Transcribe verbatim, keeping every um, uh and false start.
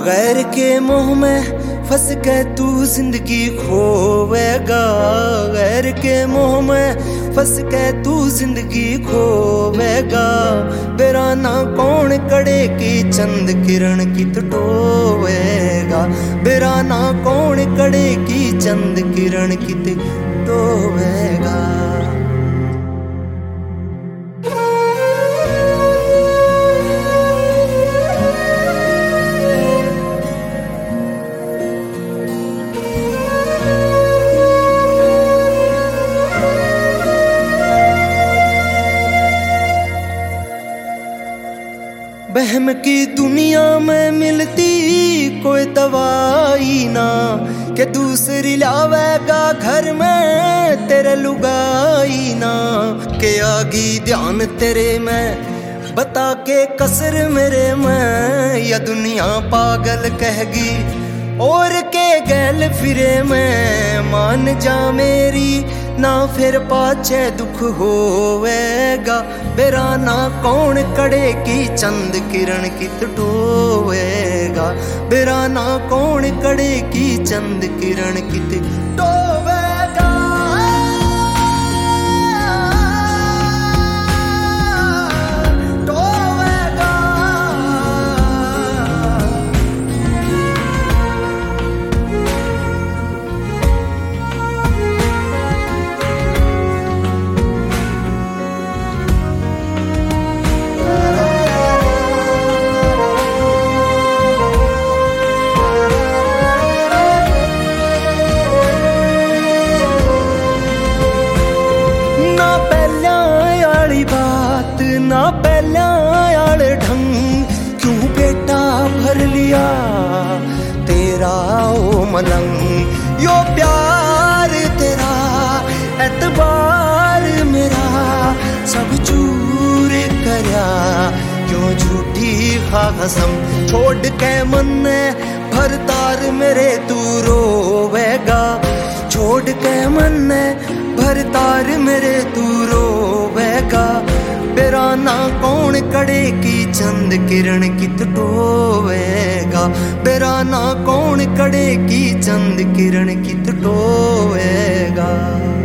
गैर के मोह में फंस के तू जिंदगी खोवेगा। गैर के मोह में फंस के तू जिंदगी खोवेगा। बेराना कौन कड़े की चंद किरण की टोवेगा। बेराना कौन कड़े की चंद किरण की टोवेगा। बहम की दुनिया में मिलती कोई दवाई ना, के दूसरी लावेगा घर में तेरे लुगाई ना। के आगी ध्यान तेरे में बता के कसर मेरे में, या दुनिया पागल कहेगी और के गैल फिरे में। मान जा मेरी ना फिर पाछे दुख होवेगा। बेराना कौन कड़े की चंद किरण की टोवेगा। बेराना कौन कड़े की चंद किरण की टोवेगा। ना पहला आले ढंग क्यों बेटा भर लिया तेरा ओ मलंग। यो प्यार तेरा एतबार मेरा सब चूर करया। क्यों झूठी कसम छोड़ के मन ने भरतार मेरे तू रोवेगा। छोड़ के मन ने भरतार मेरे तू रोवेगा। बेराना कौन कड़े की चंद किरण की टोवेगा। बेराना कौन कड़े की चंद किरण की टोवेगा।